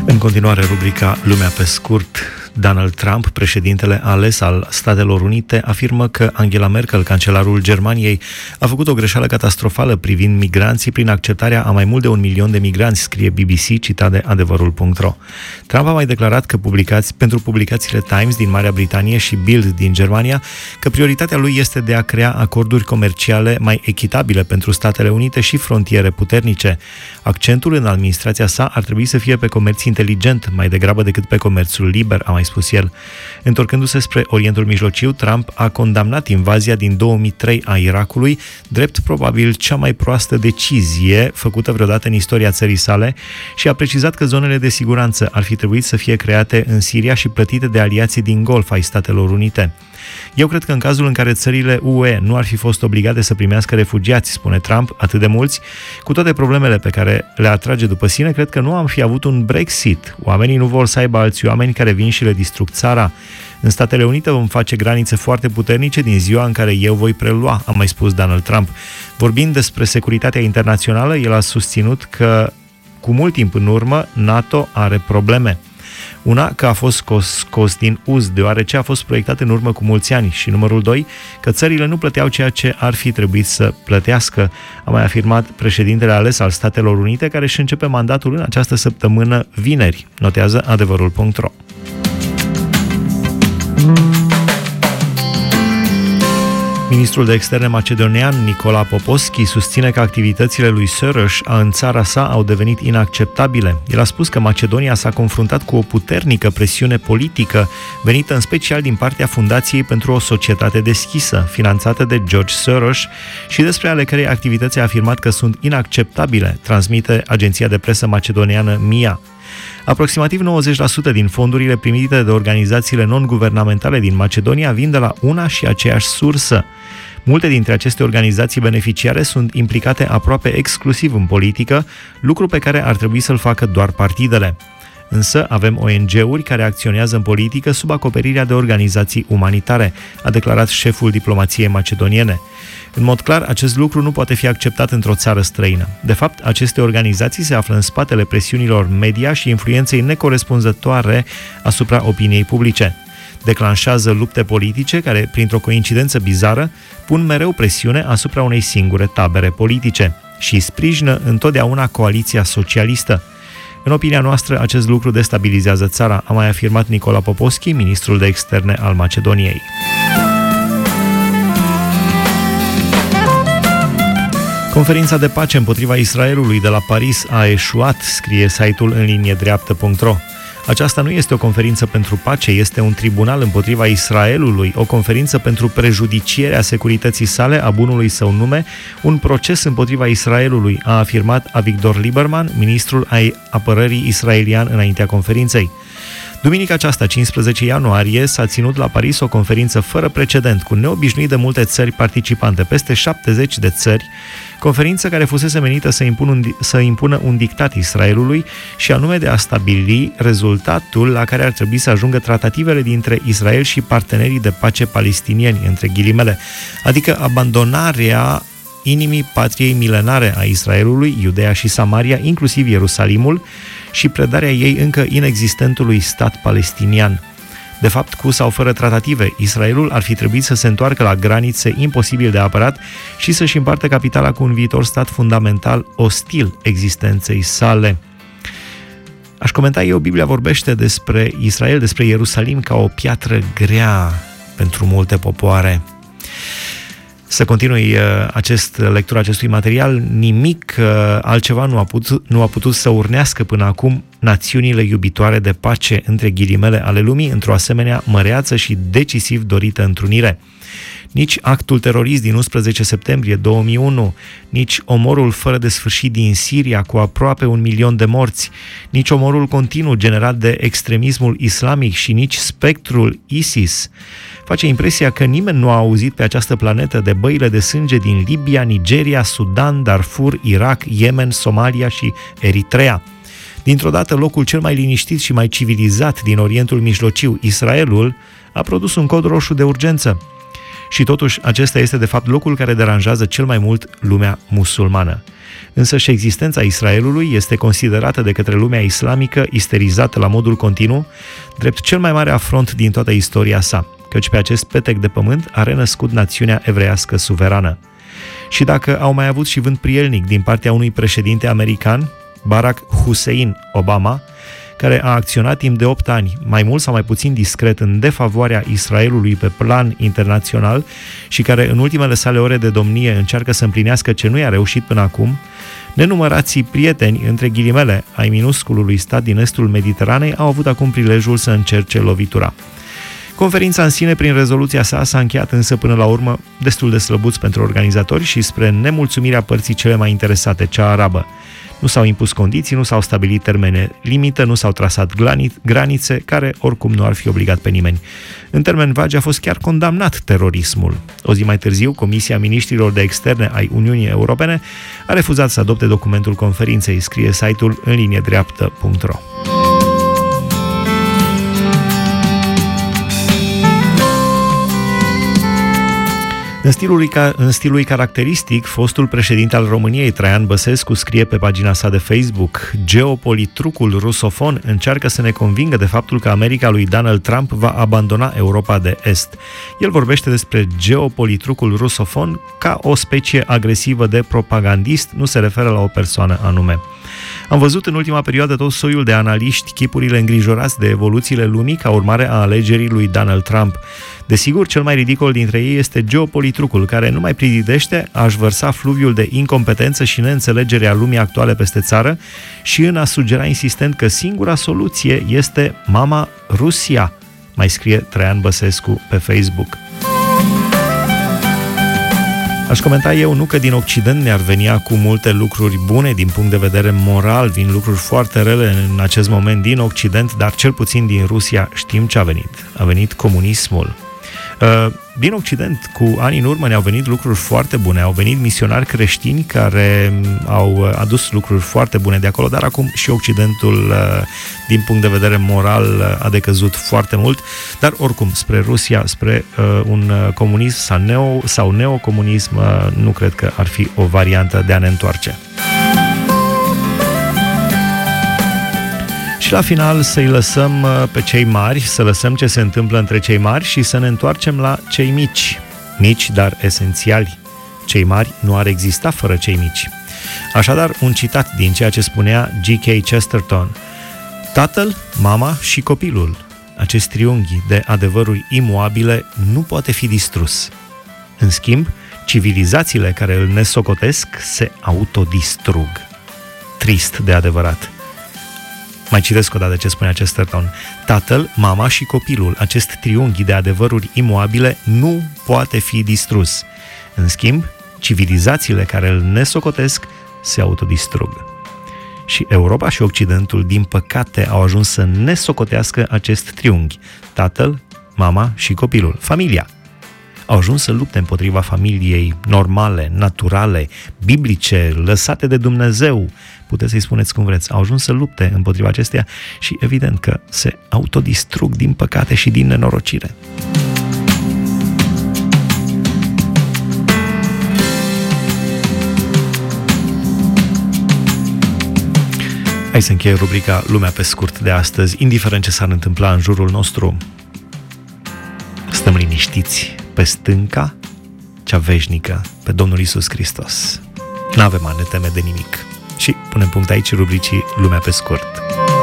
În continuare, rubrica Lumea pe scurt. Donald Trump, președintele ales al Statelor Unite, afirmă că Angela Merkel, cancelarul Germaniei, a făcut o greșeală catastrofală privind migranții prin acceptarea a mai mult de 1 milion de migranți, scrie BBC, citat de adevărul.ro. Trump a mai declarat că pentru publicațiile Times din Marea Britanie și Bild din Germania că prioritatea lui este de a crea acorduri comerciale mai echitabile pentru Statele Unite și frontiere puternice. Accentul în administrația sa ar trebui să fie pe comerț inteligent, mai degrabă decât pe comerțul liber, a mai spus el. Întorcându-se spre Orientul Mijlociu, Trump a condamnat invazia din 2003 a Irakului, drept probabil cea mai proastă decizie făcută vreodată în istoria țării sale și a precizat că zonele de siguranță ar fi trebuit să fie create în Siria și plătite de aliații din Golf ai Statelor Unite. Eu cred că în cazul în care țările UE nu ar fi fost obligate să primească refugiați, spune Trump, atât de mulți, cu toate problemele pe care le atrage după sine, cred că nu am fi avut un Brexit. Oamenii nu vor să aibă alți oameni care vin și le distrug țara. În Statele Unite vom face granițe foarte puternice din ziua în care eu voi prelua, a mai spus Donald Trump. Vorbind despre securitatea internațională, el a susținut că cu mult timp în urmă NATO are probleme. Una, că a fost scos din uz, deoarece a fost proiectat în urmă cu mulți ani, și numărul 2, că țările nu plăteau ceea ce ar fi trebuit să plătească, a mai afirmat președintele ales al Statelor Unite, care își începe mandatul în această săptămână vineri, notează adevărul.ro. Ministrul de externe macedonian, Nicola Popovski, susține că activitățile lui Soros în țara sa au devenit inacceptabile. El a spus că Macedonia s-a confruntat cu o puternică presiune politică, venită în special din partea Fundației pentru o Societate Deschisă, finanțată de George Soros, și despre ale cărei activități a afirmat că sunt inacceptabile, transmite agenția de presă macedoniană MIA. Aproximativ 90% din fondurile primite de organizațiile non-guvernamentale din Macedonia vin de la una și aceeași sursă. Multe dintre aceste organizații beneficiare sunt implicate aproape exclusiv în politică, lucru pe care ar trebui să-l facă doar partidele. Însă avem ONG-uri care acționează în politică sub acoperirea de organizații umanitare, a declarat șeful diplomației macedoniene. În mod clar, acest lucru nu poate fi acceptat într-o țară străină. De fapt, aceste organizații se află în spatele presiunilor media și influenței necorespunzătoare asupra opiniei publice. Declanșează lupte politice care, printr-o coincidență bizară, pun mereu presiune asupra unei singure tabere politice și sprijină întotdeauna coaliția socialistă. În opinia noastră, acest lucru destabilizează țara, a mai afirmat Nicola Popovski, ministrul de externe al Macedoniei. Conferința de pace împotriva Israelului de la Paris a eșuat, scrie site-ul înliniedreaptă.ro. Aceasta nu este o conferință pentru pace, este un tribunal împotriva Israelului, o conferință pentru prejudicierea securității sale, a bunului său nume, un proces împotriva Israelului, a afirmat Avigdor Lieberman, ministrul ai apărării israelian, înaintea conferinței. Duminica aceasta, 15 ianuarie, s-a ținut la Paris o conferință fără precedent, cu neobișnuit de multe țări participante, peste 70 de țări, conferință care fusese menită să impună un dictat Israelului și anume de a stabili rezultatul la care ar trebui să ajungă tratativele dintre Israel și partenerii de pace palestinieni, între ghilimele, adică abandonarea inimii patriei milenare a Israelului, Iudeea și Samaria, inclusiv Ierusalimul, și predarea ei încă inexistentului stat palestinian. De fapt, cu sau fără tratative, Israelul ar fi trebuit să se întoarcă la granițe imposibil de apărat și să-și împartă capitala cu un viitor stat fundamental ostil existenței sale. Aș comenta eu, Biblia vorbește despre Israel, despre Ierusalim, ca o piatră grea pentru multe popoare. Să continui lectura acestui material, nimic altceva nu a putut să urnească până acum națiunile iubitoare de pace, între ghilimele, ale lumii, într-o asemenea măreață și decisiv dorită întrunire. Nici actul terorist din 11 septembrie 2001, nici omorul fără de sfârșit din Siria cu aproape 1 milion de morți, nici omorul continuu generat de extremismul islamic și nici spectrul ISIS. Face impresia că nimeni nu a auzit pe această planetă de băile de sânge din Libia, Nigeria, Sudan, Darfur, Irak, Yemen, Somalia și Eritrea. Dintr-o dată, locul cel mai liniștit și mai civilizat din Orientul Mijlociu, Israelul, a produs un cod roșu de urgență. Și totuși, acesta este de fapt locul care deranjează cel mai mult lumea musulmană. Însă și existența Israelului este considerată de către lumea islamică, isterizată la modul continuu, drept cel mai mare afront din toată istoria sa, căci pe acest petec de pământ a renăscut națiunea evreiască suverană. Și dacă au mai avut și vânt prielnic din partea unui președinte american, Barack Hussein Obama, care a acționat timp de 8 ani, mai mult sau mai puțin discret, în defavoarea Israelului pe plan internațional și care în ultimele sale ore de domnie încearcă să împlinească ce nu i-a reușit până acum, nenumărații prieteni, între ghilimele, ai minusculului stat din estul Mediteranei au avut acum prilejul să încerce lovitura. Conferința în sine, prin rezoluția sa, s-a încheiat însă până la urmă destul de slăbuț pentru organizatori și spre nemulțumirea părții cele mai interesate, cea arabă. Nu s-au impus condiții, nu s-au stabilit termene limită, nu s-au trasat granițe care oricum nu ar fi obligat pe nimeni. În termeni vagi a fost chiar condamnat terorismul. O zi mai târziu, Comisia Miniștrilor de Externe ai Uniunii Europene a refuzat să adopte documentul conferinței, scrie site-ul înliniedreaptă.ro. În stilul caracteristic, fostul președinte al României, Traian Băsescu, scrie pe pagina sa de Facebook: geopolitrucul rusofon încearcă să ne convingă de faptul că America lui Donald Trump va abandona Europa de Est. El vorbește despre geopolitrucul rusofon ca o specie agresivă de propagandist, nu se referă la o persoană anume. Am văzut în ultima perioadă tot soiul de analiști, chipurile îngrijorați de evoluțiile lumii ca urmare a alegerii lui Donald Trump. Desigur, cel mai ridicol dintre ei este geopolitrucul, care nu mai prididește a-și vărsa fluviul de incompetență și neînțelegere a lumii actuale peste țară și în a sugera insistent că singura soluție este mama Rusia, mai scrie Traian Băsescu pe Facebook. Aș comenta eu, nu că din Occident ne-ar veni acum multe lucruri bune din punct de vedere moral, vin lucruri foarte rele în acest moment din Occident, dar cel puțin din Rusia știm ce a venit. A venit comunismul. Din Occident, cu ani în urmă, ne-au venit lucruri foarte bune, au venit misionari creștini care au adus lucruri foarte bune de acolo, dar acum și Occidentul, din punct de vedere moral, a decăzut foarte mult, dar oricum, spre Rusia, spre un comunism sau neocomunism, nu cred că ar fi o variantă de a ne întoarce. Și la final să-i lăsăm pe cei mari, să lăsăm ce se întâmplă între cei mari și să ne întoarcem la cei mici. Mici, dar esențiali. Cei mari nu ar exista fără cei mici. Așadar, un citat din ceea ce spunea G.K. Chesterton: tatăl, mama și copilul. Acest triunghi de adevăruri imuabile nu poate fi distrus. În schimb, civilizațiile care îl nesocotesc se autodistrug. Trist de adevărat. Mai citesc o dată ce spune Chesterton: tatăl, mama și copilul, acest triunghi de adevăruri imuabile nu poate fi distrus. În schimb, civilizațiile care îl nesocotesc se autodistrug. Și Europa și Occidentul, din păcate, au ajuns să nesocotească acest triunghi: tatăl, mama și copilul, familia. Au ajuns să lupte împotriva familiei normale, naturale, biblice, lăsate de Dumnezeu. Puteți să-i spuneți cum vreți. Au ajuns să lupte împotriva acesteia și evident că se autodistrug din păcate și din nenorocire. Hai să încheie rubrica Lumea pe scurt de astăzi. Indiferent ce s-ar întâmpla în jurul nostru, stăm liniștiți pe stânca cea veșnică, pe Domnul Iisus Hristos. N-avem a ne teme de nimic. Și punem punct aici rubricii Lumea pe scurt.